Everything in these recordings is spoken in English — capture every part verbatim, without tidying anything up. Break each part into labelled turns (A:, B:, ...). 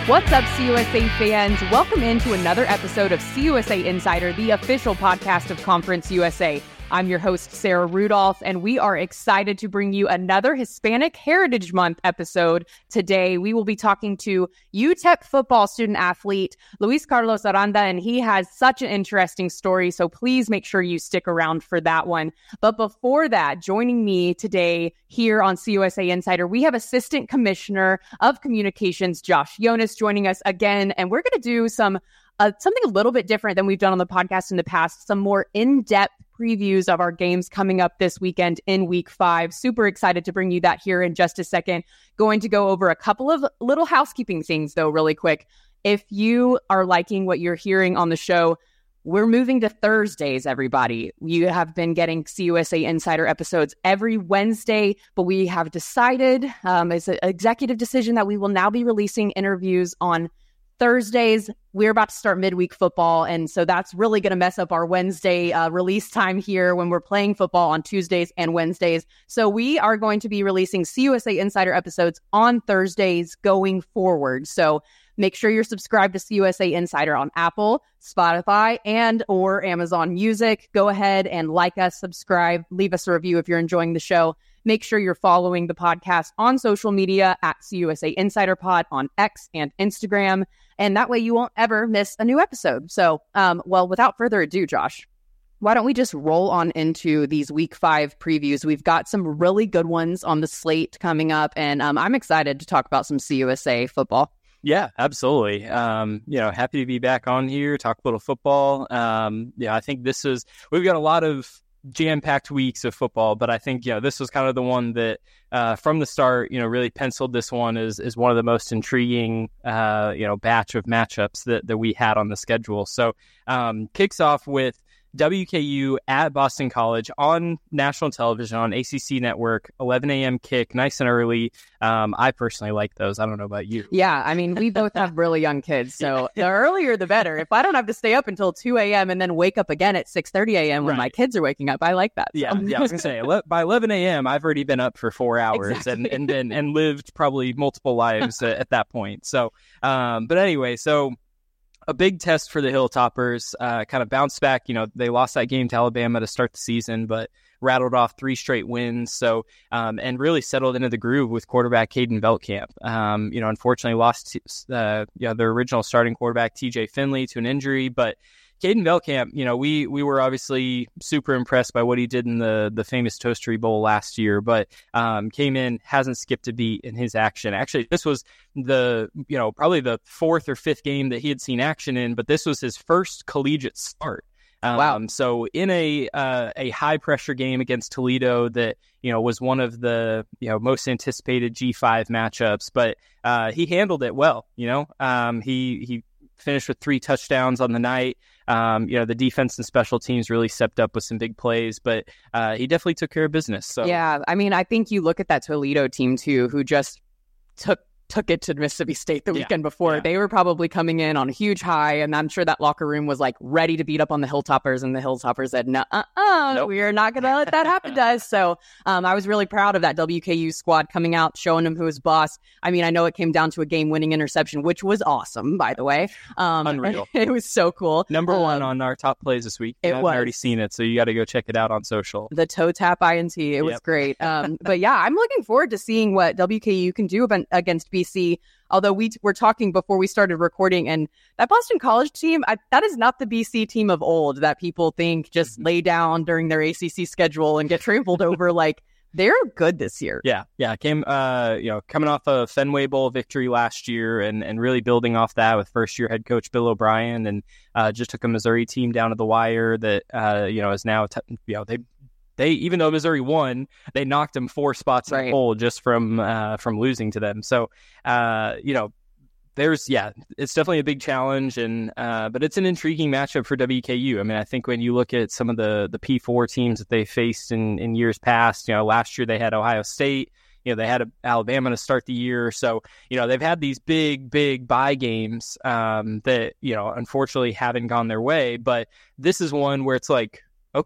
A: What's up, C U S A fans? Welcome into another episode of C U S A Insider, the official podcast of Conference U S A. I'm your host, Sarah Rudolph, and we are excited to bring you another Hispanic Heritage Month episode. Today, we will be talking to U T E P football student athlete Luis Carlos Aranda, and he has such an interesting story, so please make sure you stick around for that one. But before that, joining me today here on C U S A Insider, we have Assistant Commissioner of Communications, Josh Jonas, joining us again, and we're going to do some uh, something a little bit different than we've done on the podcast in the past, some more in-depth previews of our games coming up this weekend in week five. Super excited to bring you that here in just a second. Going to go over a couple of little housekeeping things, though, really quick. If you are liking what you're hearing on the show, we're moving to Thursdays, everybody. You have been getting C U S A Insider episodes every Wednesday, but we have decided, um, it's an executive decision, that we will now be releasing interviews on Thursdays. We're about to start midweek football, and so that's really going to mess up our Wednesday uh, release time here when we're playing football on Tuesdays and Wednesdays. So we are going to be releasing C U S A Insider episodes on Thursdays going forward. So make sure you're subscribed to C U S A Insider on Apple, Spotify, and or Amazon Music. Go ahead and like us, subscribe, leave us a review if you're enjoying the show. Make sure you're following the podcast on social media at C U S A Insider Pod on X and Instagram. And that way you won't ever miss a new episode. So, um, well, without further ado, Josh, why don't we just roll on into these week five previews? We've got some really good ones on the slate coming up, and um, I'm excited to talk about some C U S A football.
B: Yeah, absolutely. Um, you know, happy to be back on here, talk a little football. Um, yeah, I think this is, we've got a lot of jam-packed weeks of football, but I think, you know, this was kind of the one that uh, from the start, you know, really penciled this one as, as one of the most intriguing, uh, you know, batch of matchups that, that we had on the schedule. So um, kicks off with W K U at Boston College on national television on A C C Network, eleven a.m. kick, nice and early. Um, I personally like those. I don't know about you.
A: Yeah, I mean, we both have really young kids, so the earlier the better. If I don't have to stay up until two a.m. and then wake up again at six thirty a.m. when right. my kids are waking up, I like that. So.
B: Yeah, yeah, I was going to say, by eleven a.m., I've already been up for four hours exactly. and, and, been, and lived probably multiple lives at, at that point. So, um, but anyway, so a big test for the Hilltoppers, uh, kind of bounced back. You know, they lost that game to Alabama to start the season, but rattled off three straight wins. So, um, and really settled into the groove with quarterback Caden Veltkamp. Um, you know, unfortunately lost, uh, you know, their original starting quarterback T J Finley to an injury, but Caden Veltkamp, you know, we we were obviously super impressed by what he did in the the famous Toastery Bowl last year, but um, came in, hasn't skipped a beat in his action. Actually, this was the, you know, probably the fourth or fifth game that he had seen action in, but this was his first collegiate start. Um, wow. So in a uh, a high pressure game against Toledo that, you know, was one of the, you know, most anticipated G five matchups, but uh, he handled it well. You know, um, he he finished with three touchdowns on the night. Um, you know, the defense and special teams really stepped up with some big plays, but uh, he definitely took care of business. So
A: yeah, I mean, I think you look at that Toledo team too, who just took took it to Mississippi State the weekend yeah, before. Yeah. They were probably coming in on a huge high, and I'm sure that locker room was like ready to beat up on the Hilltoppers, and the Hilltoppers said, no, uh-uh, nope. we are not going to let that happen to us. So um, I was really proud of that W K U squad coming out, showing them who was boss. I mean, I know it came down to a game-winning interception, which was awesome, by the way. Um,
B: Unreal.
A: It was so cool.
B: Number
A: um,
B: one on our top plays this week.
A: It
B: I've
A: was.
B: already seen it, so you got to go check it out on social.
A: The toe tap I N T, it was yep. great. Um, but yeah, I'm looking forward to seeing what W K U can do against B C. Although we t- were talking before we started recording, and that Boston College team, I, that is not the B C team of old that people think just mm-hmm. lay down during their A C C schedule and get trampled over. Like, they're good this year.
B: Yeah, yeah. Came, uh, you know, coming off a Fenway Bowl victory last year, and, and really building off that with first year head coach Bill O'Brien, and uh, just took a Missouri team down to the wire that uh, you know is now t- you know they. They, even though Missouri won, they knocked them four spots in the poll just from uh, from losing to them. So, uh, you know, there's, yeah, it's definitely a big challenge, and uh, but it's an intriguing matchup for W K U. I mean, I think when you look at some of the the P four teams that they faced in, in years past, you know, last year they had Ohio State, you know, they had a, Alabama to start the year. So, you know, they've had these big, big bye games um, that, you know, unfortunately haven't gone their way. But this is one where it's like, okay,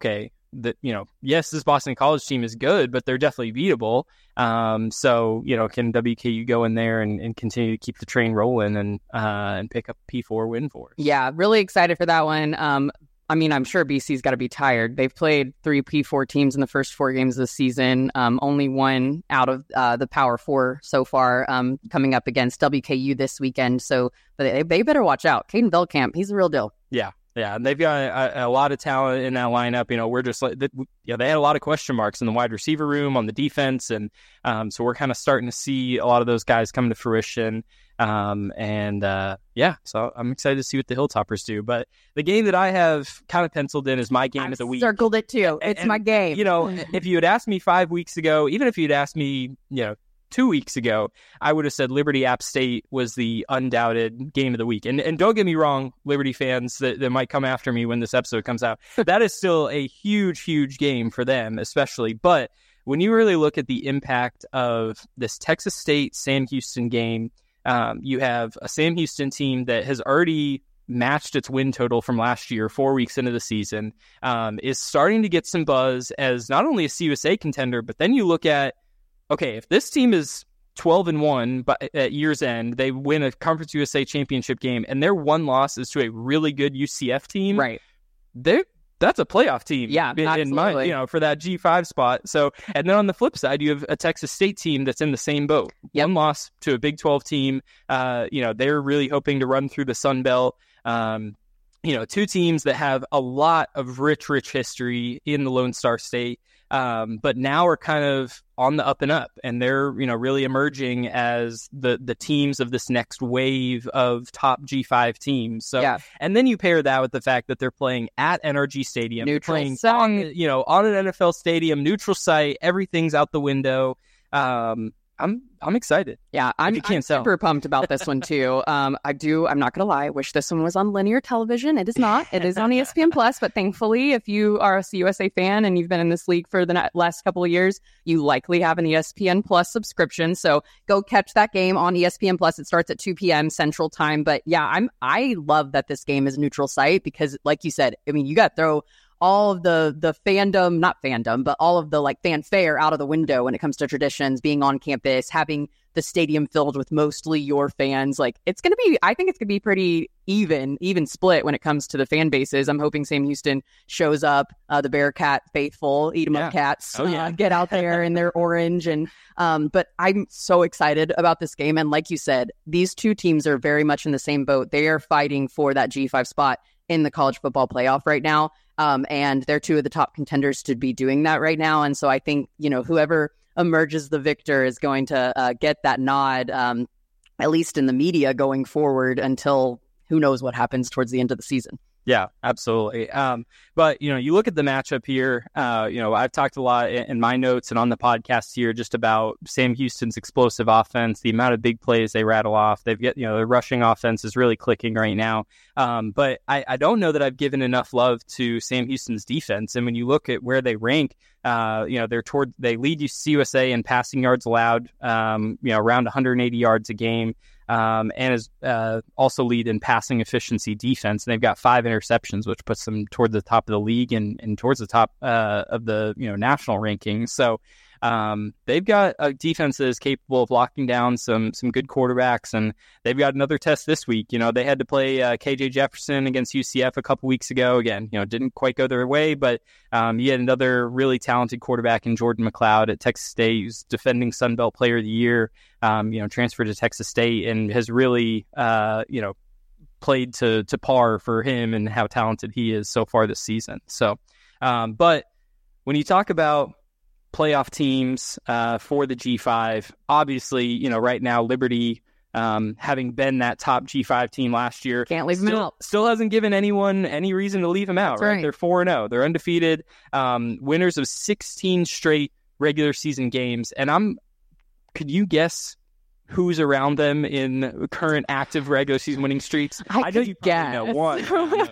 B: that, you know, yes, this Boston College team is good, but they're definitely beatable. Um, so, you know, can W K U go in there and, and continue to keep the train rolling and uh, and pick up a P four win for us?
A: Yeah, really excited for that one. Um, I mean, I'm sure B C's got to be tired. They've played three P four teams in the first four games of the season. Um, only one out of uh, the Power Four so far, um, coming up against W K U this weekend. So but they, they better watch out. Caden Veldkamp, he's the real deal.
B: Yeah. Yeah, and they've got a, a lot of talent in that lineup. You know, we're just like, yeah, they had a lot of question marks in the wide receiver room, on the defense, and um, so we're kind of starting to see a lot of those guys come to fruition. Um, and uh, yeah, so I'm excited to see what the Hilltoppers do. But the game that I have kind of penciled in is my game
A: I've
B: of the week.
A: Circled it too. It's
B: and,
A: my game.
B: You know, if you had asked me five weeks ago, even if you'd asked me, you know, two weeks ago, I would have said Liberty App State was the undoubted game of the week. And and don't get me wrong, Liberty fans that, that might come after me when this episode comes out, that is still a huge, huge game for them, especially. But when you really look at the impact of this Texas State Sam Houston game, um, you have a Sam Houston team that has already matched its win total from last year, four weeks into the season, um, is starting to get some buzz as not only a C U S A contender, but then you look at, okay, if this team is twelve and one but at year's end, they win a Conference U S A championship game, and their one loss is to a really good U C F team,
A: right?
B: They that's a playoff team,
A: yeah,
B: in, in my, you know, for that G five spot. So, and then on the flip side, you have a Texas State team that's in the same boat. Yep. One loss to a Big twelve team. Uh, you know, they're really hoping to run through the Sun Belt. Um, you know, two teams that have a lot of rich, rich history in the Lone Star State. Um, but now are kind of on the up and up, and they're, you know, really emerging as the, the teams of this next wave of top G five teams. So,
A: yeah.
B: And then you pair that with the fact that they're playing at N R G Stadium,
A: neutral
B: playing
A: site.
B: on, you know, on an N F L stadium, neutral site, everything's out the window. Um, I'm I'm excited.
A: Yeah, I'm,
B: you can't
A: I'm
B: tell.
A: super pumped about this one too. Um, I do. I'm not gonna lie. I wish this one was on linear television. It is not. It is on E S P N Plus. But thankfully, if you are a C U S A fan and you've been in this league for the last couple of years, you likely have an E S P N Plus subscription. So go catch that game on E S P N Plus. It starts at two p.m. Central Time. But yeah, I'm. I love that this game is neutral site because, like you said, I mean, you got to throw all of the the fandom, not fandom, but all of the like fanfare out of the window when it comes to traditions, being on campus, having the stadium filled with mostly your fans. Like it's going to be, I think it's going to be pretty even, even split when it comes to the fan bases. I'm hoping Sam Houston shows up, uh, the Bearcat faithful, eat 'em
B: yeah.
A: up cats,
B: oh, yeah.
A: uh, get out there in their orange. And, um, but I'm so excited about this game. And like you said, these two teams are very much in the same boat. They are fighting for that G five spot in the college football playoff right now. Um, and they're two of the top contenders to be doing that right now. And so I think, you know, whoever emerges the victor is going to uh, get that nod, um, at least in the media going forward until who knows what happens towards the end of the season.
B: Yeah, absolutely. Um, but, you know, you look at the matchup here, uh, you know, I've talked a lot in, in my notes and on the podcast here just about Sam Houston's explosive offense, the amount of big plays they rattle off. They've got, you know, the rushing offense is really clicking right now. Um, but I, I don't know that I've given enough love to Sam Houston's defense. And when you look at where they rank, uh, you know, they're toward, they lead C U S A in passing yards allowed, um, you know, around one hundred eighty yards a game. Um, and is uh, also lead in passing efficiency defense. And they've got five interceptions, which puts them toward the top of the league and, and towards the top uh, of the you know national rankings. So um, they've got a defense that is capable of locking down some some good quarterbacks, and they've got another test this week. You know, they had to play uh, K J Jefferson against U C F a couple weeks ago. Again, you know, didn't quite go their way, but um, you had another really talented quarterback in Jordan McLeod at Texas State, who's defending Sun Belt Player of the Year. Um, you know, transferred to Texas State and has really, uh, you know, played to to par for him and how talented he is so far this season. So, um, but when you talk about playoff teams uh, for the G five, obviously, you know, right now Liberty, um, having been that top G five team last year,
A: can't leave
B: still,
A: them out.
B: Still hasn't given anyone any reason to leave them out. Right?
A: right,
B: They're four and zero. They're undefeated, um, winners of sixteen straight regular season games, and I'm. Could you guess who's around them in current active regular season winning streaks?
A: I,
B: I know you
A: guess.
B: know one.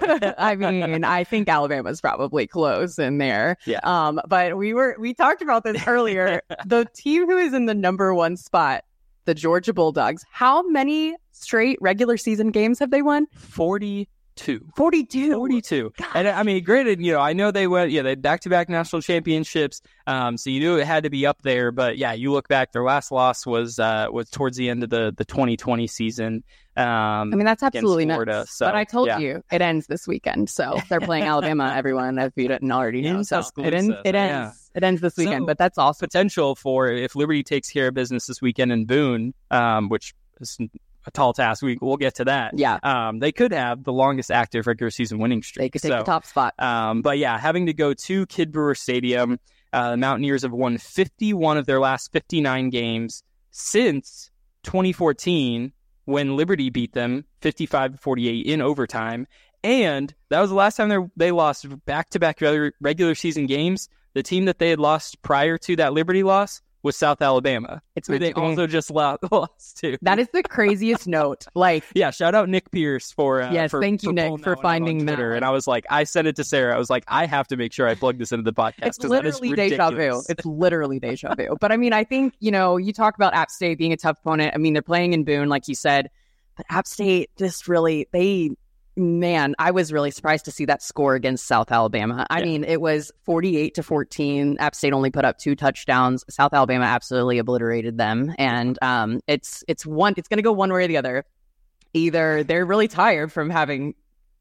A: I mean, I think Alabama's probably close in there.
B: Yeah.
A: Um, but we were we talked about this earlier. The team who is in the number one spot, the Georgia Bulldogs. How many straight regular season games have they won?
B: forty-two. forty-two.
A: forty-two.
B: forty-two. Gosh. And I mean, granted, you know, I know they went, yeah, they had back-to-back national championships. Um, so you knew it had to be up there. But yeah, you look back, their last loss was uh, was towards the end of the, the twenty twenty season. Um,
A: I mean, that's absolutely
B: Florida,
A: nuts.
B: so,
A: but I told
B: yeah.
A: you it ends this weekend. So they're playing Alabama, everyone, if you didn't already know. So it, ends, it, ends,
B: yeah.
A: it ends this weekend,
B: so,
A: but that's awesome.
B: Potential for if Liberty takes care of business this weekend in Boone, um, which is a tall task. We, we'll get to that.
A: Yeah.
B: Um, they could have the longest active regular season winning streak.
A: They could take
B: so,
A: the top spot.
B: Um, but yeah, having to go to Kidd Brewer Stadium, uh, the Mountaineers have won fifty-one of their last fifty-nine games since twenty fourteen, when Liberty beat them fifty-five to forty-eight in overtime. And that was the last time they they lost back-to-back regular, regular season games. The team that they had lost prior to that Liberty loss was South Alabama. It's who they also just lost to.
A: That is the craziest note. Like,
B: yeah, shout out Nick Pierce for uh,
A: yes,
B: for,
A: thank you,
B: for
A: Nick, for finding that.
B: And I was like, I sent it to Sarah. I was like, I have to make sure I plug this into the podcast.
A: It's literally deja vu. It's literally deja vu. But I mean, I think, you know, you talk about App State being a tough opponent. I mean, they're playing in Boone, like you said, but App State just really they. Man, I was really surprised to see that score against South Alabama. I yeah. mean, it was forty-eight to fourteen. App State only put up two touchdowns. South Alabama absolutely obliterated them. And um, it's it's one. It's going to go one way or the other. Either they're really tired from having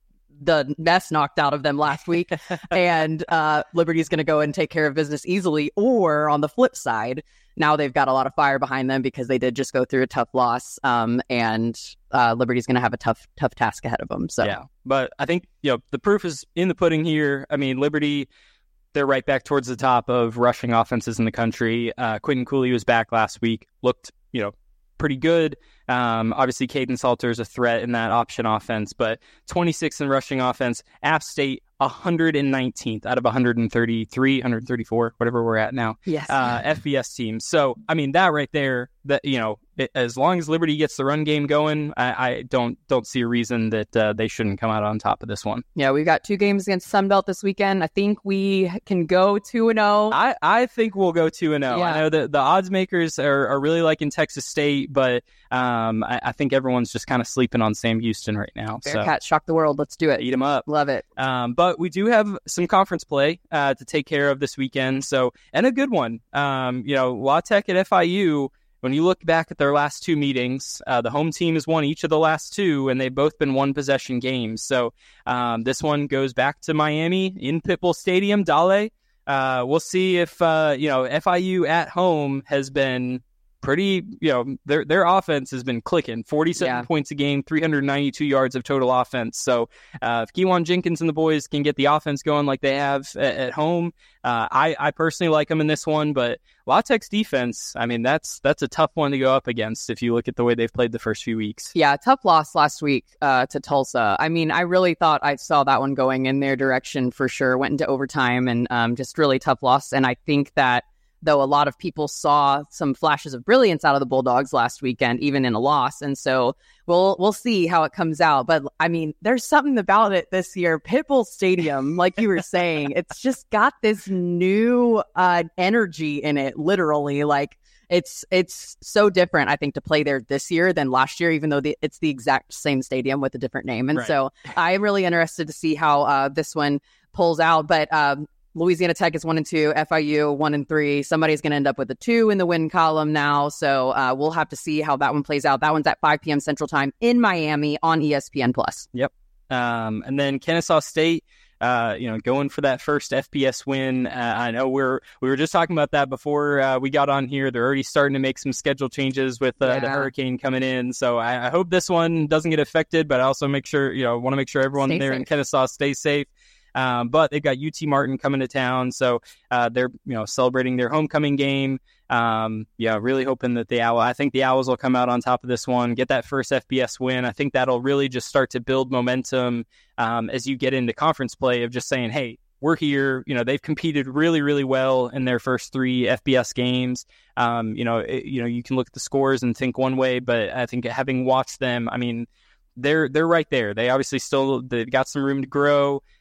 A: the mess knocked out of them last week, and uh, Liberty's going to go and take care of business easily, or on the flip side, now they've got a lot of fire behind them because they did just go through a tough loss, um, and uh, Liberty's going to have a tough, tough task ahead of them. So,
B: yeah, but I think you know the proof is in the pudding here. I mean, Liberty, they're right back towards the top of rushing offenses in the country. Uh, Quentin Cooley was back last week, looked you know pretty good. Um, obviously, Caden Salter is a threat in that option offense, but twenty-sixth in rushing offense. App State one hundred nineteenth out of one hundred thirty-three, one hundred thirty-four, whatever we're at now.
A: Yes.
B: Uh, F B S teams. So, I mean, that right there, that you know, it, as long as Liberty gets the run game going, I, I don't don't see a reason that uh, they shouldn't come out on top of this one.
A: Yeah, we've got two games against Sunbelt this weekend. I think we can go two and zero.
B: I I think we'll go two and zero. I know that the odds makers are, are really liking Texas State, but um, I, I think everyone's just kind of sleeping on Sam Houston right now.
A: Bearcats, so. Shock the world. Let's do it.
B: Eat them up.
A: Love it.
B: Um, but we do have some conference play uh, to take care of this weekend. So, and a good one. Um, you know, La Tech at F I U. When you look back at their last two meetings, uh, the home team has won each of the last two, and they've both been one-possession games. So um, this one goes back to Miami in Pitbull Stadium, Dale. Uh, we'll see if, uh, you know, F I U at home has been pretty, you know, their their offense has been clicking. forty-seven yeah. points a game, three hundred ninety-two yards of total offense. So uh, if Kewan Jenkins and the boys can get the offense going like they have at, at home, uh, I, I personally like them in this one. But La Tech's defense, I mean, that's that's a tough one to go up against if you look at the way they've played the first few weeks.
A: Yeah, tough loss last week uh, to Tulsa. I mean, I really thought I saw that one going in their direction for sure. Went into overtime and um, just really tough loss. And I think that though a lot of people saw some flashes of brilliance out of the Bulldogs last weekend, even in a loss. And so we'll we'll see how it comes out. But, I mean, there's something about it this year. Pitbull Stadium, like you were saying, it's just got this new uh, energy in it, literally. Like, it's it's so different, I think, to play there this year than last year, even though the, it's the exact same stadium with a different name. And right. so I'm really interested to see how uh, this one pulls out. But um Louisiana Tech is one and two, F I U one and three. Somebody's going to end up with a two in the win column now. So uh, we'll have to see how that one plays out. That one's at five p.m. Central Time in Miami on E S P N Plus.
B: Yep. Um, and then Kennesaw State, uh, you know, going for that first F B S win. Uh, I know we're we were just talking about that before uh, we got on here. They're already starting to make some schedule changes with uh, yeah. the hurricane coming in. So I, I hope this one doesn't get affected, but I also make sure, you know, want to make sure everyone Stay there safe. in Kennesaw stays safe. Um, but they've got U T Martin coming to town, so uh, they're you know celebrating their homecoming game. Um, yeah, really hoping that the Owl. I think the Owls will come out on top of this one, get that first F B S win. I think that'll really just start to build momentum um, as you get into conference play of just saying, hey, we're here. You know, they've competed really, really well in their first three F B S games. Um, you know, it, you know, you can look at the scores and think one way, but I think having watched them, I mean, they're they're right there. They obviously still they've got some room to grow.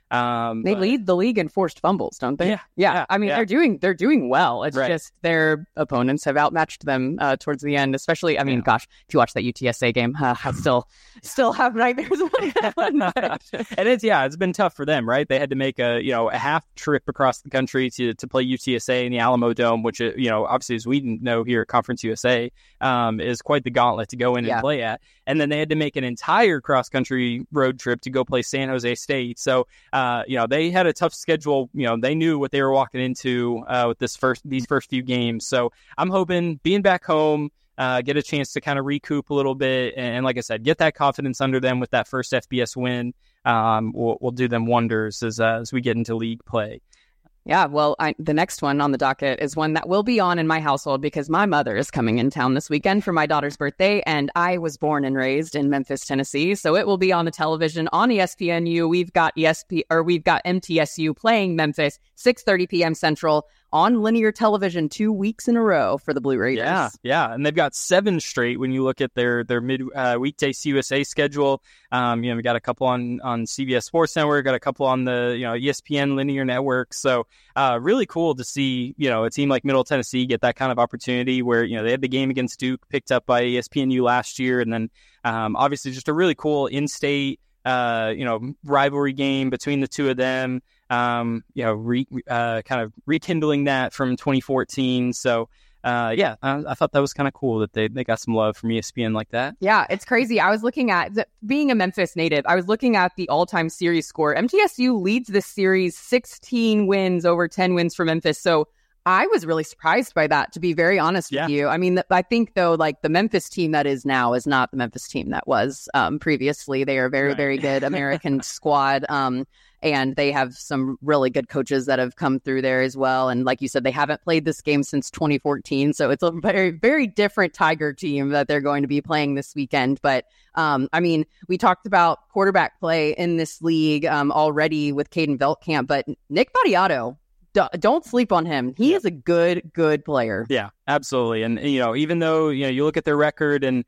B: Um,
A: they
B: but,
A: lead the league in forced fumbles, don't they?
B: Yeah,
A: yeah.
B: yeah
A: I mean,
B: yeah.
A: they're doing they're doing well. It's
B: right.
A: just their opponents have outmatched them uh, towards the end. Especially, I mean, yeah. gosh, if you watch that U T S A game, uh, I still still have nightmares about that one.
B: And it's yeah, it's been tough for them, right? They had to make a you know a half trip across the country to to play U T S A in the Alamo Dome, which you know obviously as we know here at Conference U S A um, is quite the gauntlet to go in
A: yeah.
B: and play at. And then they had to make an entire cross country road trip to go play San Jose State. So uh, you know they had a tough schedule. You know they knew what they were walking into uh, with this first these first few games. So I'm hoping being back home, uh, get a chance to kind of recoup a little bit, and, and like I said, get that confidence under them with that first F B S win. Um, will will do them wonders as uh, as we get into league play.
A: Yeah, well, I, the next one on the docket is one that will be on in my household because my mother is coming in town this weekend for my daughter's birthday, and I was born and raised in Memphis, Tennessee, so it will be on the television on E S P N U. We've got E S P or we've got M T S U playing Memphis, six thirty p.m. Central on linear television, two weeks in a row for the Blue Raiders.
B: Yeah, yeah, and they've got seven straight when you look at their their mid uh, weekday C U S A schedule. Um, you know, we got a couple on on C B S Sports Network, got a couple on the you know E S P N linear network. So uh, really cool to see you know a team like Middle Tennessee get that kind of opportunity where you know they had the game against Duke picked up by E S P N U last year, and then um, obviously just a really cool in-state uh, you know rivalry game between the two of them. Um, you know, re, uh, kind of rekindling that from twenty fourteen. So, uh, yeah, I, I thought that was kind of cool that they, they got some love from E S P N like that.
A: Yeah, it's crazy. I was looking at, being a Memphis native, I was looking at the all-time series score. M T S U leads this series sixteen wins over ten wins for Memphis. So I was really surprised by that, to be very honest
B: yeah.
A: with you. I mean, I think, though, like the Memphis team that is now is not the Memphis team that was um, previously. They are very, right. very good American squad. Um, And they have some really good coaches that have come through there as well. And like you said, they haven't played this game since twenty fourteen. So it's a very, very different Tiger team that they're going to be playing this weekend. But um, I mean, we talked about quarterback play in this league um, already with Caden Veltkamp, but Nick Vattiato, d- don't sleep on him. He yeah. is a good, good player.
B: Yeah, absolutely. And, you know, even though, you know, you look at their record and,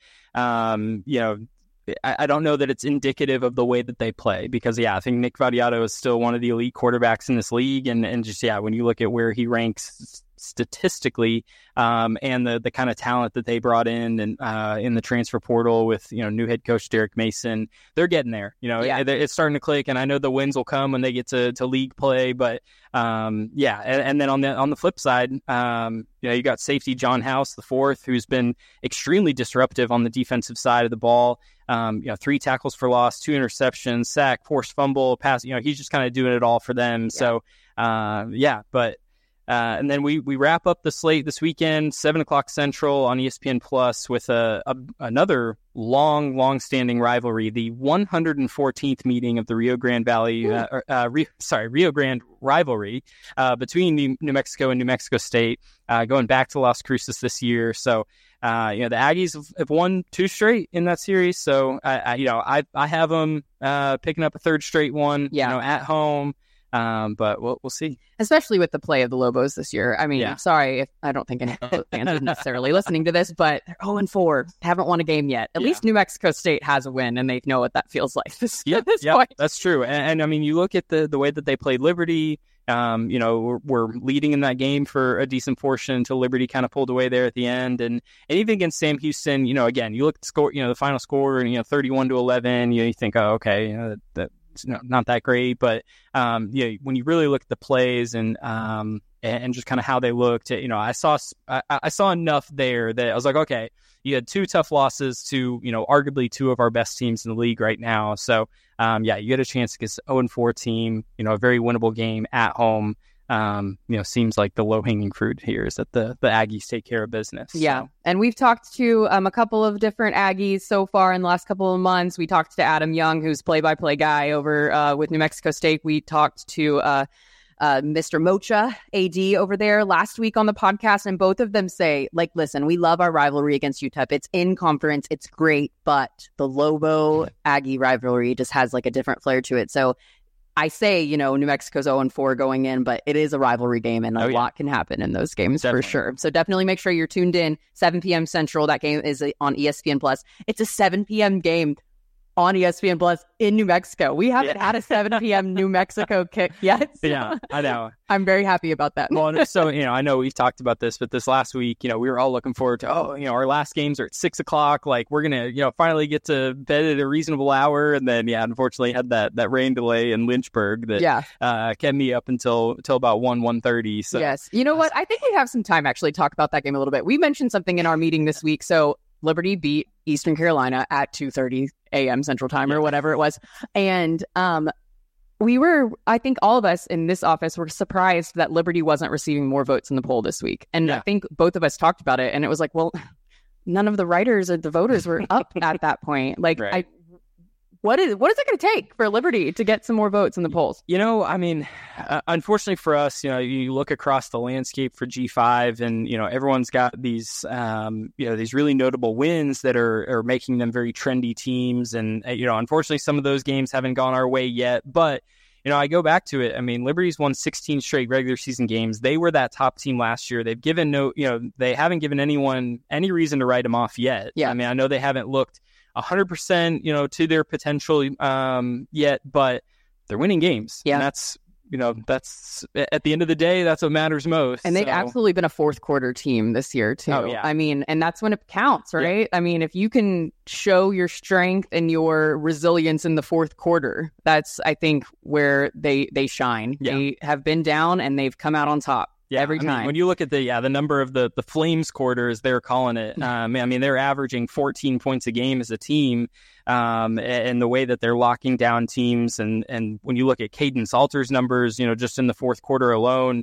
B: um, you know, I don't know that it's indicative of the way that they play because, yeah, I think Nick Vattiato is still one of the elite quarterbacks in this league. And, and just, yeah, when you look at where he ranks statistically um, and the the kind of talent that they brought in and uh, in the transfer portal with, you know, new head coach Derek Mason, they're getting there. You know, yeah. it, it's starting to click. And I know the wins will come when they get to, to league play. But, um, yeah, and, and then on the on the flip side, um, you know, you got safety John House, the fourth, who's been extremely disruptive on the defensive side of the ball. Um, you know, three tackles for loss, two interceptions, sack, forced fumble, pass. You know, he's just kind of doing it all for them. Yeah. So, uh, yeah, but uh, and then we we wrap up the slate this weekend, seven o'clock Central on E S P N Plus with a, a another long, long-standing rivalry, the one hundred fourteenth meeting of the Rio Grande Valley, uh, uh, Rio, sorry, Rio Grande rivalry uh, between New, New Mexico and New Mexico State, uh, going back to Las Cruces this year. So. Uh, you know, the Aggies have, have won two straight in that series. So, I, I you know, I I have them uh, picking up a third straight one,
A: yeah.
B: you know, at home. Um, but we'll we'll see.
A: Especially with the play of the Lobos this year. I mean, yeah. sorry if I don't think any fans are necessarily listening to this, but they're oh and four, haven't won a game yet. At yeah. least New Mexico State has a win, and they know what that feels like. This,
B: yeah,
A: at this
B: yeah,
A: point.
B: That's true. And, and I mean, you look at the the way that they played Liberty. Um, you know, we're, we're leading in that game for a decent portion until Liberty kind of pulled away there at the end. And, and even against Sam Houston, you know, again, you look at the score, you know, the final score and, you know, thirty-one to eleven, you know, you think, oh, okay, you know, that, that's you know, not that great. But, um, you know, when you really look at the plays and, um, and just kind of how they looked, you know, I saw, I, I saw enough there that I was like, okay, you had two tough losses to, you know, arguably two of our best teams in the league right now. So, um, yeah, you get a chance against oh and four team, you know, a very winnable game at home. Um, you know, seems like the low hanging fruit here is that the, the Aggies take care of business.
A: Yeah.
B: So.
A: And we've talked to um, a couple of different Aggies so far in the last couple of months. We talked to Adam Young, who's play by play guy over uh, with New Mexico State. We talked to uh, uh, Mister Mocha, A D over there last week on the podcast. And both of them say, like, listen, we love our rivalry against U T E P. It's in conference. It's great. But the Lobo Aggie rivalry just has like a different flair to it. So I say, you know, New Mexico's oh and four going in, but it is a rivalry game and a oh, yeah. lot can happen in those games definitely. For sure. So definitely make sure you're tuned in. seven p.m. Central. That game is on E S P N Plus. It's a seven p.m. game on E S P N Plus in New Mexico. We haven't yeah. had a seven p.m. New Mexico kick yet. So
B: yeah, I know.
A: I'm very happy about that.
B: Well, so, you know, I know we've talked about this, but this last week, you know, we were all looking forward to, oh, you know, our last games are at six o'clock. Like, we're going to, you know, finally get to bed at a reasonable hour. And then, yeah, unfortunately had that, that rain delay in Lynchburg that yeah. uh, kept me up until, until about one, one thirty. So.
A: Yes. You know what? I think we have some time actually to talk about that game a little bit. We mentioned something in our meeting this week. So Liberty beat Eastern Carolina at two thirty a.m. Central Time or yeah. whatever it was. And um, we were, I think all of us in this office were surprised that Liberty wasn't receiving more votes in the poll this week. And yeah. I think both of us talked about it. And it was like, well, none of the writers or the voters were up at that point. Like, right. I, what is what is it going to take for Liberty to get some more votes in the polls?
B: You know, I mean, uh, unfortunately for us, you know, you look across the landscape for G five, and you know, everyone's got these, um, you know, these really notable wins that are are making them very trendy teams, and uh, you know, unfortunately, some of those games haven't gone our way yet. But you know, I go back to it. I mean, Liberty's won sixteen straight regular season games. They were that top team last year. They've given no, you know, they haven't given anyone any reason to write them off yet.
A: Yeah,
B: I mean, I know they haven't looked one hundred percent, you know, to their potential um, yet, but they're winning games.
A: Yeah.
B: And that's, you know, that's at the end of the day, that's what matters most.
A: And they've
B: so.
A: absolutely been a fourth quarter team this year, too.
B: Oh, yeah.
A: I mean, and that's when it counts, right? Yeah. I mean, if you can show your strength and your resilience in the fourth quarter, that's, I think, where they, they shine. Yeah. They have been down and they've come out on top. Yeah, every time.
B: I mean, when you look at the yeah the number of the the Flames quarters, they're calling it. Um, I mean, they're averaging fourteen points a game as a team, um, and the way that they're locking down teams, and and when you look at Caden Salter's numbers, you know, just in the fourth quarter alone,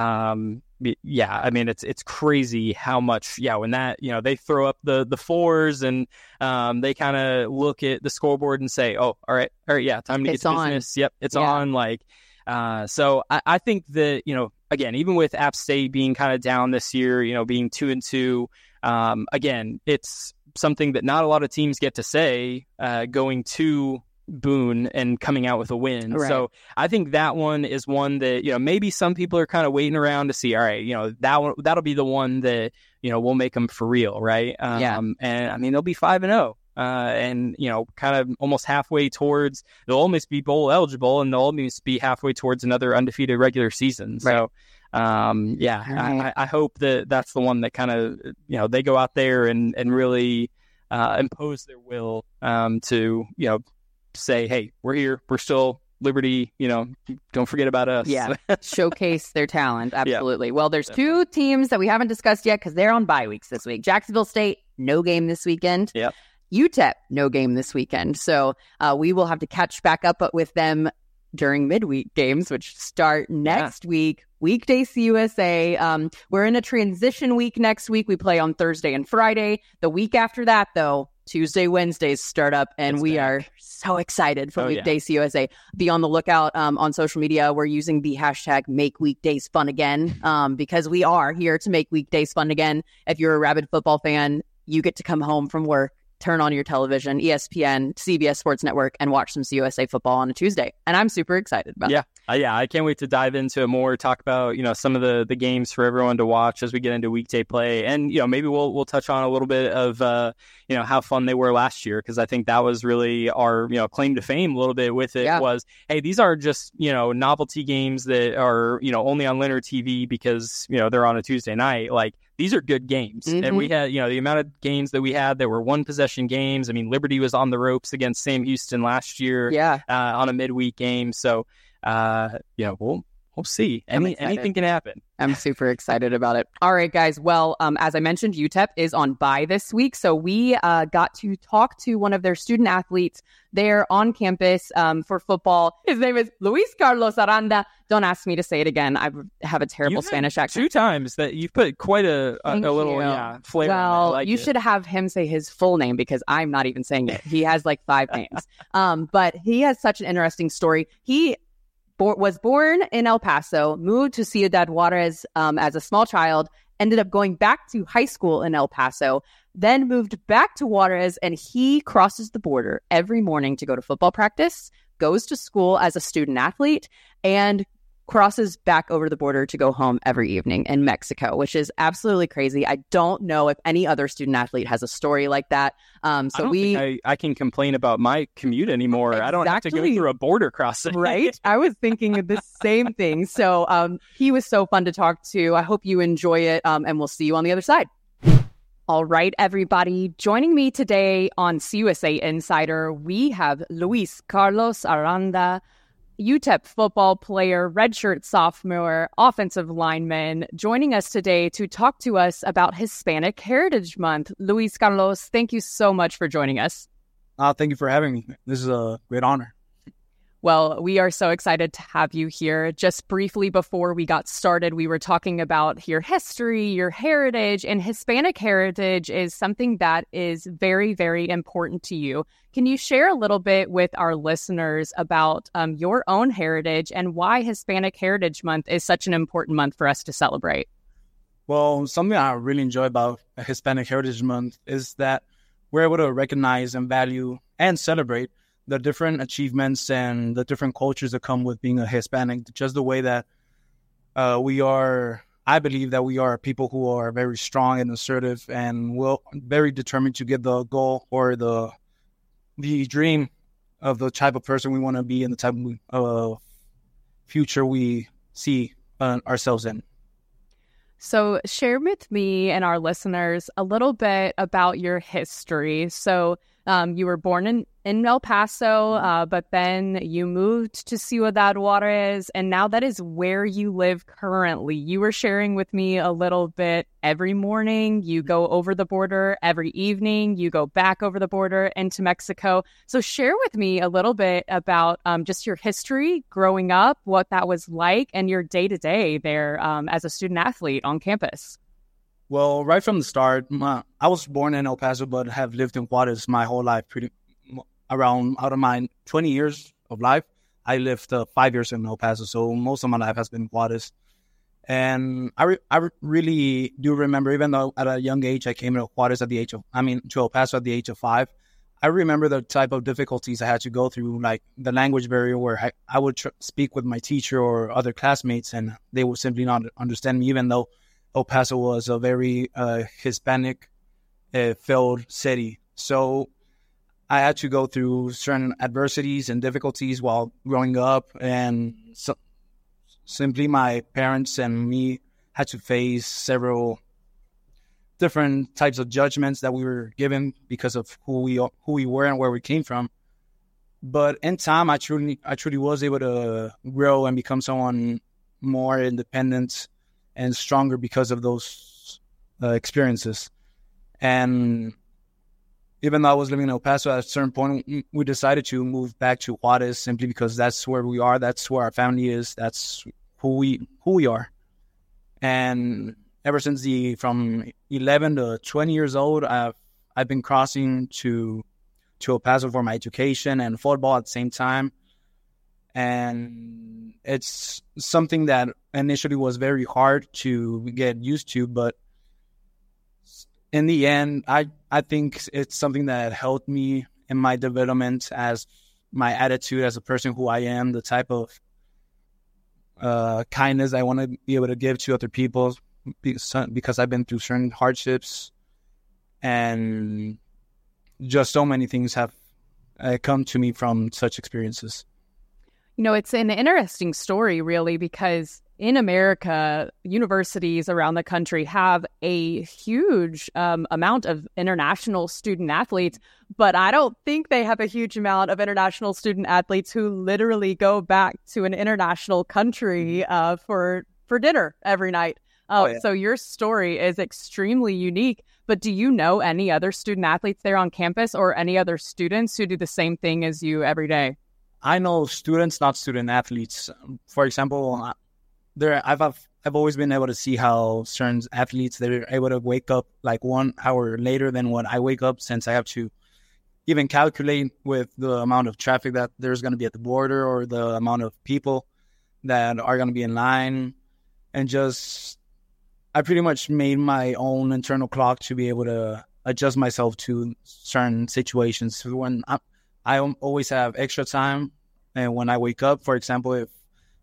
B: um, yeah, I mean, it's it's crazy how much. Yeah, when that you know they throw up the the fours and um, they kind of look at the scoreboard and say, oh, all right, all right, yeah, time to
A: it's
B: get to
A: on.
B: business. Yep, it's
A: yeah.
B: on. Like, uh, so I, I think that you know. Again, even with App State being kind of down this year, you know, being two and two, um, again, it's something that not a lot of teams get to say uh, going to Boone and coming out with a win.
A: Right.
B: So I think that one is one that, you know, maybe some people are kind of waiting around to see, all right, you know, that one, that'll be the one that, you know, we'll make them for real. Right. Um,
A: yeah.
B: And I mean, they'll be five and oh. Uh, and, you know, kind of almost halfway towards, they'll almost be bowl eligible, and they'll almost be halfway towards another undefeated regular season. Right. So, um, yeah, right. I, I hope that that's the one that kind of, you know, they go out there and, and really uh, impose their will um, to, you know, say, hey, we're here, we're still Liberty, you know, don't forget about us.
A: Yeah, showcase their talent. Absolutely. Yeah, well, there's definitely. two teams that we haven't discussed yet because they're on bye weeks this week. Jacksonville State, no game this weekend.
B: Yeah.
A: U T E P, no game this weekend. So uh, we will have to catch back up with them during midweek games, which start next yeah. week. Weekday C U S A. Um, we're in a transition week next week. We play on Thursday and Friday. The week after that, though, Tuesday, Wednesdays start up, and it's we back. are so excited for oh, Weekday yeah. C U S A. Be on the lookout um, on social media. We're using the hashtag Make Weekdays Fun Again um, because we are here to make weekdays fun again. If you're a rabid football fan, you get to come home from work, turn on your television, E S P N, C B S Sports Network, and watch some C U S A football on a Tuesday. And I'm super excited about
B: yeah.
A: it.
B: Uh, yeah, I can't wait to dive into it more, talk about, you know, some of the, the games for everyone to watch as we get into weekday play. And, you know, maybe we'll we'll touch on a little bit of, uh, you know, how fun they were last year, because I think that was really our, you know, claim to fame a little bit with it yeah. was, hey, these are just, you know, novelty games that are, you know, only on linear T V because, you know, they're on a Tuesday night. Like, these are good games. Mm-hmm. And we had, you know, the amount of games that we had that were one possession games. I mean, Liberty was on the ropes against Sam Houston last year
A: yeah.
B: uh, on a midweek game. So, uh, yeah, we'll, we'll see. Any, anything can happen.
A: I'm super excited about it. All right, guys. Well, um, as I mentioned, U T E P is on bye this week. So we uh, got to talk to one of their student athletes there on campus um, for football. His name is Luis Carlos Aranda. Don't ask me to say it again. I have a terrible
B: you've
A: Spanish accent.
B: Two times that you've put quite a, a, a little yeah, flair
A: well,
B: on it. I like
A: you
B: it.
A: should have him say his full name because I'm not even saying it. He has like five names. Um, but he has such an interesting story. He bo- was born in El Paso, moved to Ciudad Juarez um, as a small child, ended up going back to high school in El Paso, then moved back to Juarez, and he crosses the border every morning to go to football practice, goes to school as a student athlete, and crosses back over the border to go home every evening in Mexico, which is absolutely crazy. I don't know if any other student athlete has a story like that. Um, so
B: I don't
A: we,
B: think I, I can complain about my commute anymore. Exactly. I don't have to go through a border crossing.
A: Right? I was thinking of the same thing. So um, he was so fun to talk to. I hope you enjoy it, um, and we'll see you on the other side. All right, everybody. Joining me today on C U S A Insider, we have Luis Carlos Aranda, U T E P football player, redshirt sophomore, offensive lineman, joining us today to talk to us about Hispanic Heritage Month. Luis Carlos, thank you so much for joining us.
C: Uh, thank you for having me. This is a great honor.
A: Well, we are so excited to have you here. Just briefly before we got started, we were talking about your history, your heritage, and Hispanic heritage is something that is very, very important to you. Can you share a little bit with our listeners about um, your own heritage and why Hispanic Heritage Month is such an important month for us to celebrate?
C: Well, something I really enjoy about Hispanic Heritage Month is that we're able to recognize and value and celebrate the different achievements and the different cultures that come with being a Hispanic. Just the way that uh, we are, I believe that we are people who are very strong and assertive and will very determined to get the goal or the the dream of the type of person we want to be and the type of uh, future we see uh, ourselves in.
A: So share with me and our listeners a little bit about your history. So um, you were born in, in El Paso, uh, but then you moved to Ciudad Juarez, and now that is where you live currently. You were sharing with me a little bit every morning. You go over the border every evening. You go back over the border into Mexico. So share with me a little bit about um, just your history growing up, what that was like, and your day-to-day there um, as a student athlete on campus.
C: Well, right from the start, my, I was born in El Paso, but have lived in Juarez my whole life. Pretty around out of my twenty years of life, I lived uh, five years in El Paso, so most of my life has been Juarez. And I, re- I re- really do remember, even though at a young age I came to Juarez at the age of, I mean, to El Paso at the age of five, I remember the type of difficulties I had to go through, like the language barrier where I, I would tr- speak with my teacher or other classmates, and they would simply not understand me, even though El Paso was a very uh, Hispanic-filled uh, city. So I had to go through certain adversities and difficulties while growing up, and so simply my parents and me had to face several different types of judgments that we were given because of who we who we were and where we came from. But in time, I truly I truly was able to grow and become someone more independent and stronger because of those uh, experiences. And even though I was living in El Paso, at a certain point, we decided to move back to Juarez simply because that's where we are. That's where our family is. That's who we who we are. And ever since the from eleven to twenty years old, I've I've been crossing to to El Paso for my education and football at the same time. And it's something that initially was very hard to get used to, but in the end, I, I think it's something that helped me in my development as my attitude as a person who I am, the type of uh, kindness I want to be able to give to other people because I've been through certain hardships, and just so many things have uh, come to me from such experiences.
A: You know, it's an interesting story, really, because in America, universities around the country have a huge um, amount of international student athletes, but I don't think they have a huge amount of international student athletes who literally go back to an international country uh, for for dinner every night. Uh, oh, yeah. So your story is extremely unique. But do you know any other student athletes there on campus or any other students who do the same thing as you every day?
C: I know students, not student athletes. For example, there I've I've always been able to see how certain athletes, they're able to wake up like one hour later than what I wake up, since I have to even calculate with the amount of traffic that there's going to be at the border or the amount of people that are going to be in line. And just, I pretty much made my own internal clock to be able to adjust myself to certain situations. When I, I always have extra time, and when I wake up, for example, if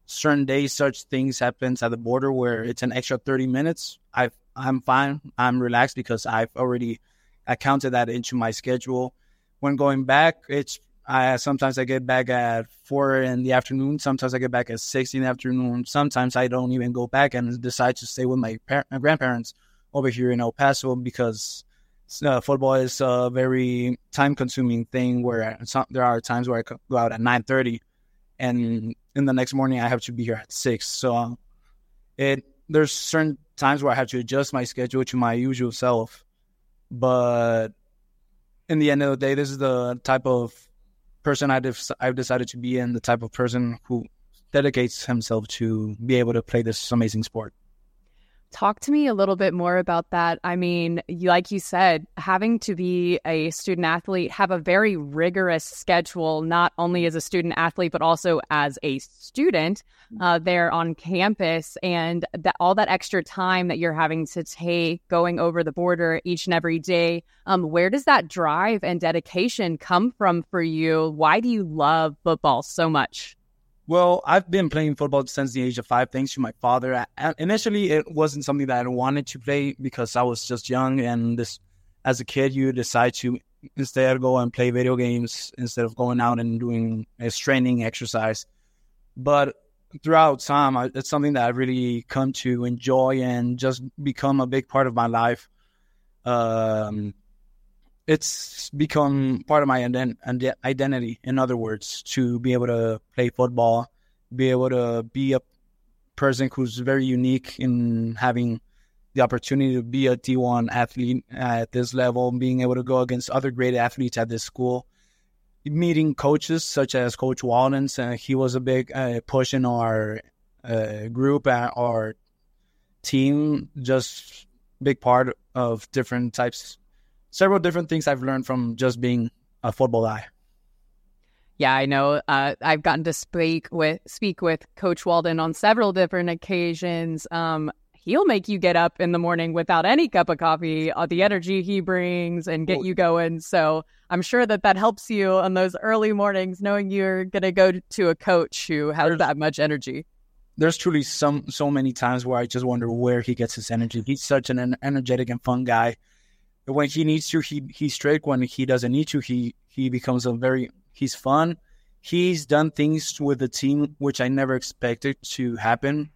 C: certain days such things happens at the border where it's an extra thirty minutes, I I'm fine. I'm relaxed because I've already accounted that into my schedule. When going back, it's I sometimes I get back at four in the afternoon. Sometimes I get back at six in the afternoon. Sometimes I don't even go back and decide to stay with my, par- my grandparents over here in El Paso because uh, football is a very time-consuming thing where some, there are times where I go out at nine thirty and in the next morning I have to be here at six. So uh, it there's certain times where I have to adjust my schedule to my usual self. But in the end of the day, this is the type of person I've, I've decided to be and the type of person who dedicates himself to be able to play this amazing sport.
A: Talk to me a little bit more about that. I mean, like you said, having to be a student athlete, have a very rigorous schedule, not only as a student athlete, but also as a student uh, there on campus, and that all that extra time that you're having to take going over the border each and every day. Um, where does that drive and dedication come from for you? Why do you love football so much?
C: Well, I've been playing football since the age of five, thanks to my father. I, initially, it wasn't something that I wanted to play because I was just young. And this, as a kid, you decide to instead go and play video games instead of going out and doing a training exercise. But throughout time, I, it's something that I really come to enjoy and just become a big part of my life. Um, It's become part of my ident- identity, in other words, to be able to play football, be able to be a person who's very unique in having the opportunity to be a D one athlete at this level, being able to go against other great athletes at this school, meeting coaches such as Coach Waldens. Uh, he was a big uh, push in our uh, group, uh, our team, just big part of different types Several different things I've learned from just being a football guy.
A: Yeah, I know. Uh, I've gotten to speak with speak with Coach Walden on several different occasions. Um, he'll make you get up in the morning without any cup of coffee, uh, the energy he brings, and get you going. So I'm sure that that helps you on those early mornings, knowing you're going to go to a coach who has there's, that much energy.
C: There's truly some so many times where I just wonder where he gets his energy. He's such an energetic and fun guy. When he needs to, he he's strict. When he doesn't need to, he he becomes a very he's fun. He's done things with the team which I never expected to happen.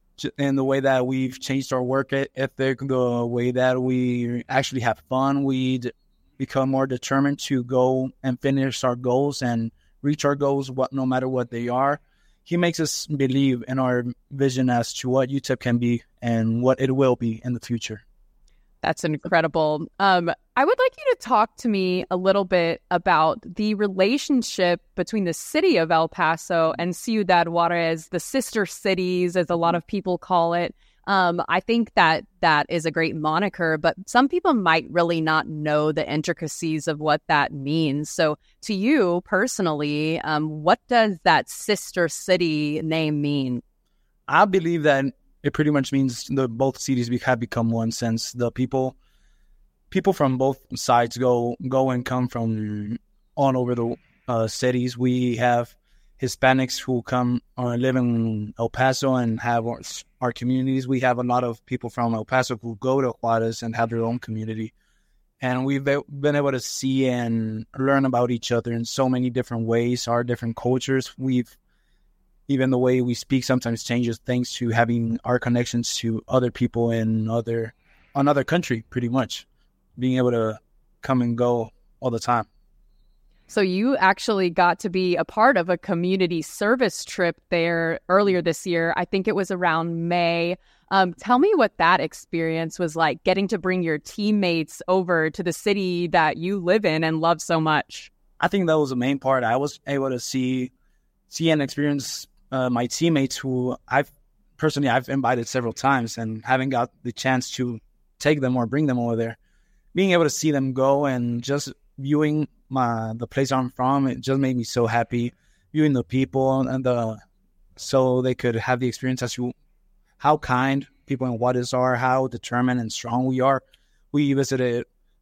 C: In the way that we've changed our work ethic, the way that we actually have fun, we become more determined to go and finish our goals and reach our goals, what no matter what they are. He makes us believe in our vision as to what U T E P can be and what it will be in the future.
A: That's incredible. Um, I would like you to talk to me a little bit about the relationship between the city of El Paso and Ciudad Juarez, the sister cities, as a lot of people call it. Um, I think that that is a great moniker, but some people might really not know the intricacies of what that means. So to you personally, um, what does that sister city name mean?
C: I believe that it pretty much means the both cities have become one, since the people people from both sides go go and come from all over the uh, cities. We have Hispanics who come or live in El Paso and have our, our communities. We have a lot of people from El Paso who go to Juarez and have their own community. And we've been able to see and learn about each other in so many different ways, our different cultures. We've Even the way we speak sometimes changes thanks to having our connections to other people in other another country, pretty much. Being able to come and go all the time.
A: So you actually got to be a part of a community service trip there earlier this year. I think it was around May. Um, tell me what that experience was like, getting to bring your teammates over to the city that you live in and love so much.
C: I think that was the main part. I was able to see, see and experience Uh, my teammates who I've personally I've invited several times and haven't got the chance to take them or bring them over there. Being able to see them go and just viewing my the place I'm from, it just made me so happy. Viewing the people and the so they could have the experience as to how kind people in Juarez are, how determined and strong we are. We visited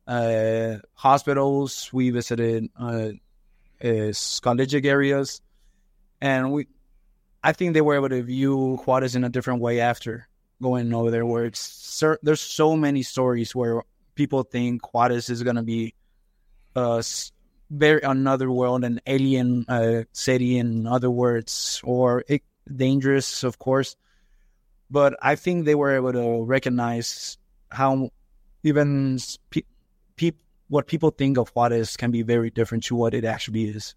C: uh, hospitals, we visited uh, uh, collegiate areas, and we. I think they were able to view Juarez in a different way after going over there, where it's, there's so many stories where people think Juarez is going to be uh, very another world, an alien uh, city, in other words, or it, dangerous, of course. But I think they were able to recognize how even pe- pe- what people think of Juarez can be very different to what it actually is.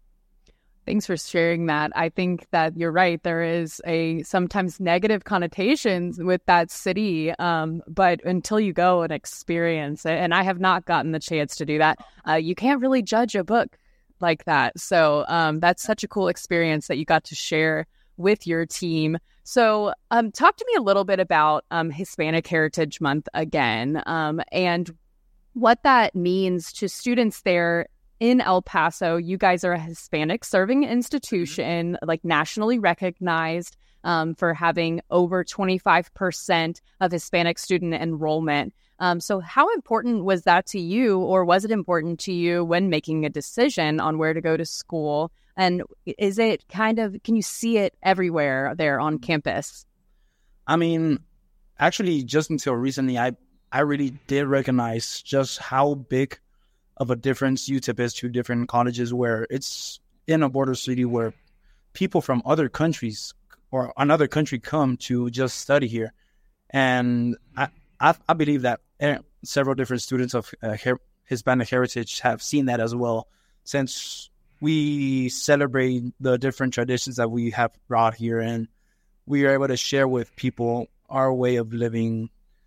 A: Thanks for sharing that. I think that you're right. There is a sometimes negative connotations with that city, um, but until you go and experience it, and I have not gotten the chance to do that, uh, you can't really judge a book like that. So um, that's such a cool experience that you got to share with your team. So um, talk to me a little bit about um, Hispanic Heritage Month again, um, and what that means to students there in El Paso. You guys are a Hispanic serving institution, like nationally recognized um, for having over twenty-five percent of Hispanic student enrollment. Um, so how important was that to you, or was it important to you when making a decision on where to go to school? And is it kind of, can you see it everywhere there on campus?
C: I mean, actually, just until recently, I, I really did recognize just how big of a difference U T E P is to different colleges, where it's in a border city where people from other countries or another country come to just study here. And I, I, I believe that several different students of uh, her- Hispanic heritage have seen that as well, since we celebrate the different traditions that we have brought here, and we are able to share with people our way of living.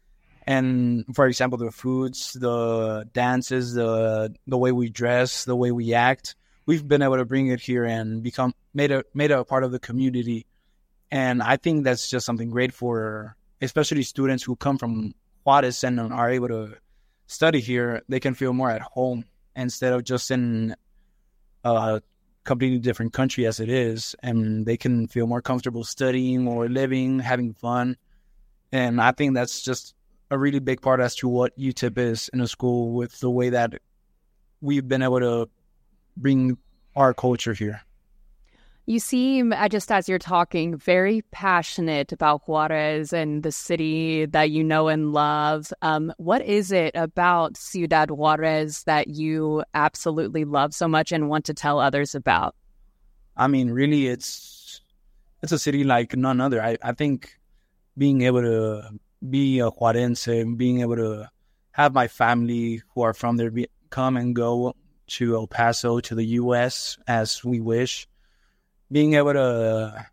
C: And for example, the foods, the dances, the the way we dress, the way we act, we've been able to bring it here and become made a made a part of the community. And I think that's just something great for especially students who come from Juarez and are able to study here. They can feel more at home instead of just in a completely different country as it is, and they can feel more comfortable studying or living, having fun. And I think that's just a really big part as to what U T E P is in a school, with the way that we've been able to bring our culture here.
A: You seem, uh, just as you're talking, very passionate about Juarez and the city that you know and love. Um, what is it about Ciudad Juarez that you absolutely love so much and want to tell others about?
C: I mean, really, it's it's a city like none other. I, I think being able to be a Juarense, being able to have my family who are from there be, come and go to El Paso, to the U S as we wish. Being able to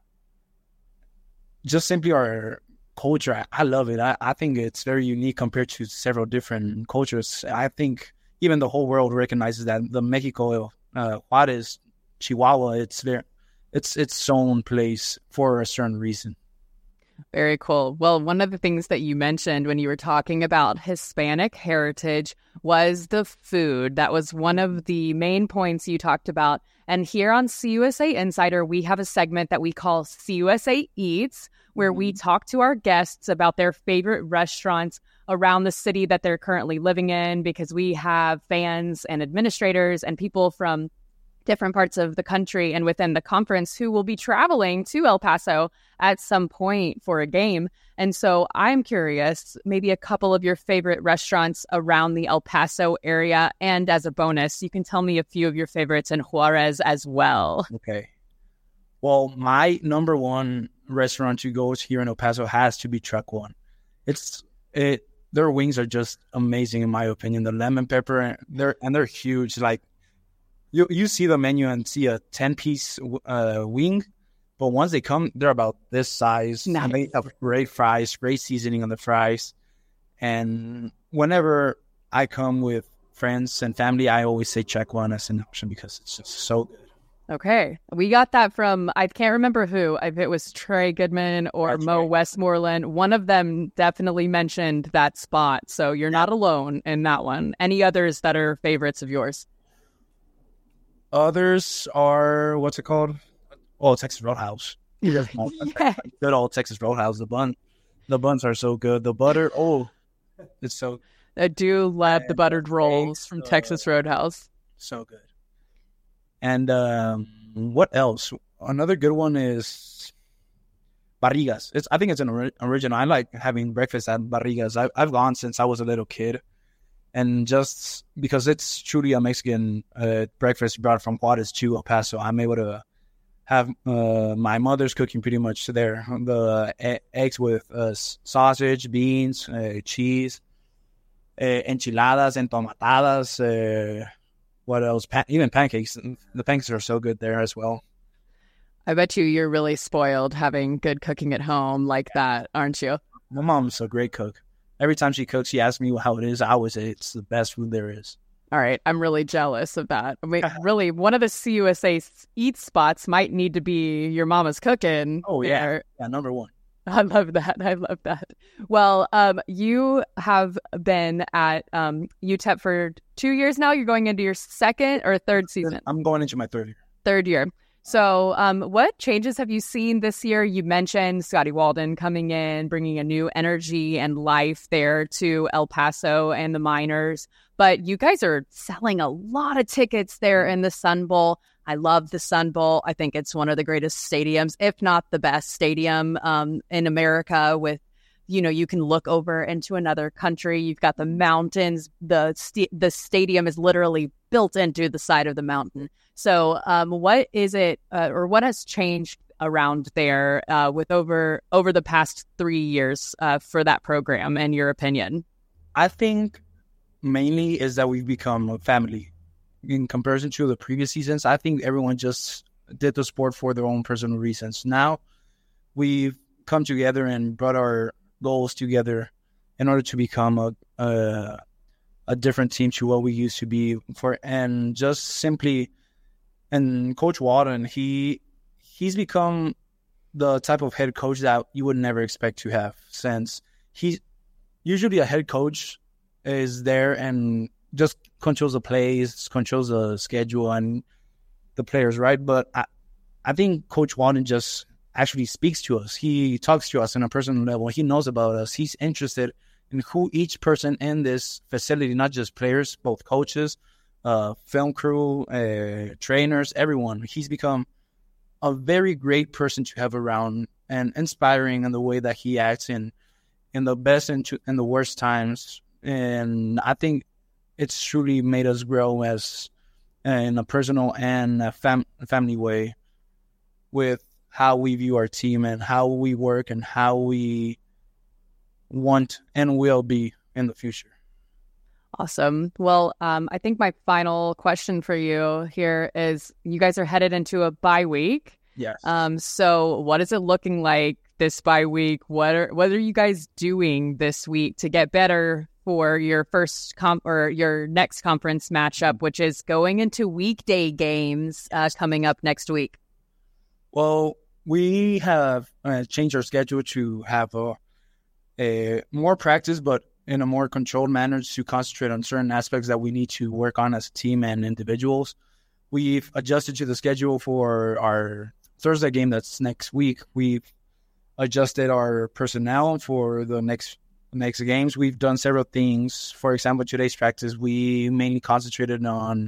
C: just simply our culture, I, I love it. I, I think it's very unique compared to several different cultures. I think even the whole world recognizes that the Mexico, uh, Juarez, Chihuahua, it's very, it's its own place for a certain reason.
A: Very cool. Well, one of the things that you mentioned when you were talking about Hispanic heritage was the food. That was one of the main points you talked about. And here on C U S A Insider, we have a segment that we call C U S A Eats, where mm-hmm. we talk to our guests about their favorite restaurants around the city that they're currently living in, because we have fans and administrators and people from different parts of the country and within the conference who will be traveling to El Paso at some point for a game. And so I'm curious, maybe a couple of your favorite restaurants around the El Paso area. And as a bonus, you can tell me a few of your favorites in Juarez as well.
C: Okay. Well, my number one restaurant to go here in El Paso has to be Truck One. It's it. Their wings are just amazing, in my opinion. The lemon pepper, they're and they're huge. Like, You you see the menu and see a ten-piece uh, wing, but once they come, they're about this size. Nice. And they have great fries, great seasoning on the fries. And whenever I come with friends and family, I always say check one as an option because it's just so good.
A: Okay. We got that from, I can't remember who, if it was Trey Goodman or That's Mo right. Westmoreland. One of them definitely mentioned that spot. So you're yeah. not alone in that one. Any others that are favorites of yours?
C: Others are, what's it called? Oh, Texas Roadhouse.
A: Yeah.
C: Good old Texas Roadhouse. The bun, the buns are so good. The butter, oh, it's so.
A: I do love the buttered rolls from uh, Texas Roadhouse.
C: So good. And um, what else? Another good one is Barrigas. It's I think it's an ori- original. I like having breakfast at Barrigas. I, I've gone since I was a little kid, and just because it's truly a Mexican uh, breakfast brought from Juarez to El Paso, I'm able to have uh, my mother's cooking pretty much there. The e- eggs with uh, sausage, beans, uh, cheese, uh, enchiladas, entomatadas. Uh, what else? Pa- even pancakes. The pancakes are so good there as well.
A: I bet you you're really spoiled having good cooking at home like that, aren't you?
C: My mom's a great cook. Every time she cooks, she asks me how it is. I always say it's the best food there is.
A: All right. I'm really jealous of that. I mean, really, one of the C U S A eat spots might need to be your mama's cooking.
C: Oh, yeah. There. Yeah, number one.
A: I love that. I love that. Well, um, you have been at um, U T E P for two years now. You're going into your second or third season?
C: I'm going into my third year.
A: Third year. So um, what changes have you seen this year? You mentioned Scotty Walden coming in, bringing a new energy and life there to El Paso and the Miners. But you guys are selling a lot of tickets there in the Sun Bowl. I love the Sun Bowl. I think it's one of the greatest stadiums, if not the best stadium um, in America with, you know, you can look over into another country. You've got the mountains. The st- the stadium is literally built into the side of the mountain. So um, what is it uh, or what has changed around there uh, with over over the past three years uh, for that program, in your opinion?
C: I think mainly is that we've become a family. In comparison to the previous seasons, I think everyone just did the sport for their own personal reasons. Now we've come together and brought our goals together in order to become a a, a different team to what we used to be for, and just simply. And Coach Walden, he he's become the type of head coach that you would never expect to have, since he's usually a head coach is there and just controls the plays, controls the schedule and the players, right? But I, I think Coach Walden just actually speaks to us. He talks to us on a personal level. He knows about us. He's interested in who each person in this facility, not just players, both coaches, Uh, film crew, uh, trainers, everyone. He's become a very great person to have around and inspiring in the way that he acts in in the best and in, in the worst times. And I think it's truly made us grow as uh, in a personal and a fam- family way with how we view our team and how we work and how we want and will be in the future.
A: Awesome. Well, um, I think my final question for you here is you guys are headed into a bye week.
C: Yes.
A: Um, so what is it looking like this bye week? What are, what are you guys doing this week to get better for your first comp or your next conference matchup, which is going into weekday games uh, coming up next week?
C: Well, we have uh, changed our schedule to have a, a more practice, but in a more controlled manner to concentrate on certain aspects that we need to work on as a team and individuals. We've adjusted to the schedule for our Thursday game that's next week. We've adjusted our personnel for the next next games. We've done several things. For example, today's practice, we mainly concentrated on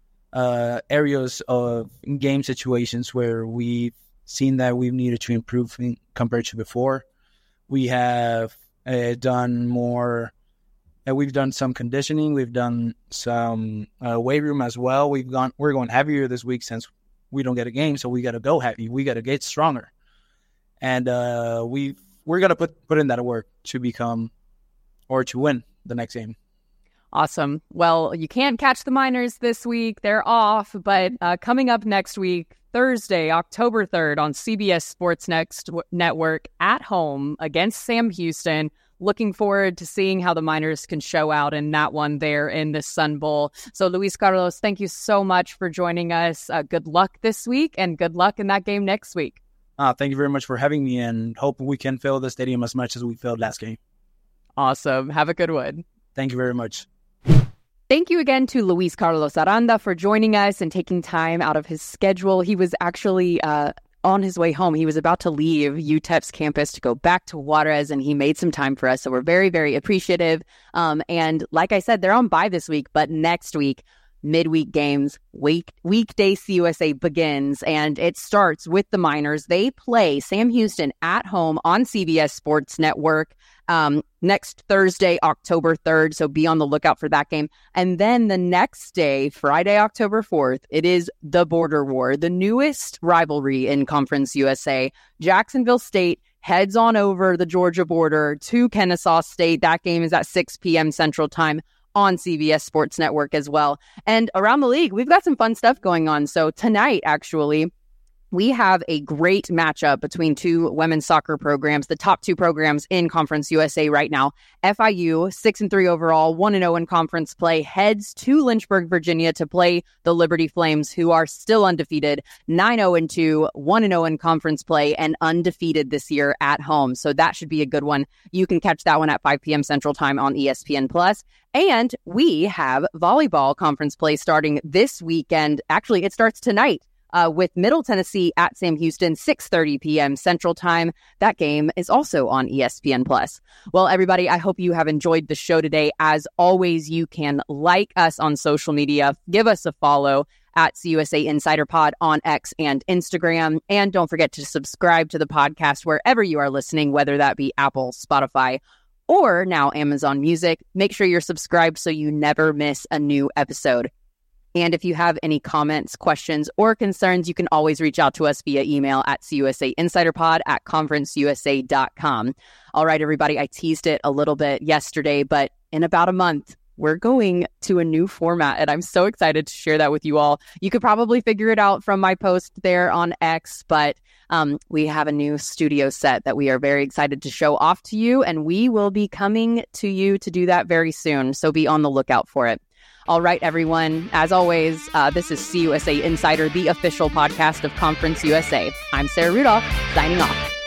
C: uh, areas of game situations where we've seen that we've needed to improve in, compared to before. We have Uh, done more. Uh, we've done some conditioning. We've done some uh, weight room as well. We've gone. We're going heavier this week since we don't get a game, so we got to go heavy. We got to get stronger, and uh, we we're gonna put put in that work to become or to win the next game.
A: Awesome. Well, you can't catch the Miners this week; they're off. But uh, coming up next week, Thursday, October third on C B S Sports Next Network at home against Sam Houston. Looking forward to seeing how the Miners can show out in that one there in the Sun Bowl. So, Luis Carlos, thank you so much for joining us. Uh, good luck this week and good luck in that game next week.
C: Uh, thank you very much for having me, and hope we can fill the stadium as much as we filled last game.
A: Awesome. Have a good one.
C: Thank you very much.
A: Thank you again to Luis Carlos Aranda for joining us and taking time out of his schedule. He was actually uh, on his way home. He was about to leave U T E P's campus to go back to Juarez, and he made some time for us. So we're very, very appreciative. Um, and like I said, they're on bye this week, but next week, midweek games. Week weekday C U S A begins, and it starts with the Miners. They play Sam Houston at home on C B S Sports Network um, next Thursday, October third. So be on the lookout for that game. And then the next day, Friday, October fourth, it is the Border War, the newest rivalry in Conference U S A. Jacksonville State heads on over the Georgia border to Kennesaw State. That game is at six p.m. Central Time on C B S Sports Network as well. And around the league, we've got some fun stuff going on. So tonight, actually, we have a great matchup between two women's soccer programs, the top two programs in Conference U S A right now. F I U, six and three overall, one and oh in conference play, heads to Lynchburg, Virginia to play the Liberty Flames, who are still undefeated, nine oh and two, one and oh in conference play, and undefeated this year at home. So that should be a good one. You can catch that one at five p.m. Central Time on E S P N Plus. And we have volleyball conference play starting this weekend. Actually, it starts tonight. Uh, with Middle Tennessee at Sam Houston, six thirty p.m. Central Time. That game is also on E S P N Plus. Well, everybody, I hope you have enjoyed the show today. As always, you can like us on social media, give us a follow at C U S A Insider Pod on X and Instagram. And don't forget to subscribe to the podcast wherever you are listening, whether that be Apple, Spotify, or now Amazon Music. Make sure you're subscribed so you never miss a new episode. And if you have any comments, questions, or concerns, you can always reach out to us via email at cusainsiderpod at conferenceusa dot com. All right, everybody, I teased it a little bit yesterday, but in about a month, we're going to a new format, and I'm so excited to share that with you all. You could probably figure it out from my post there on X, but um, we have a new studio set that we are very excited to show off to you, and we will be coming to you to do that very soon, so be on the lookout for it. All right, everyone. As always, uh, this is C U S A Insider, the official podcast of Conference U S A. I'm Sarah Rudolph, signing off.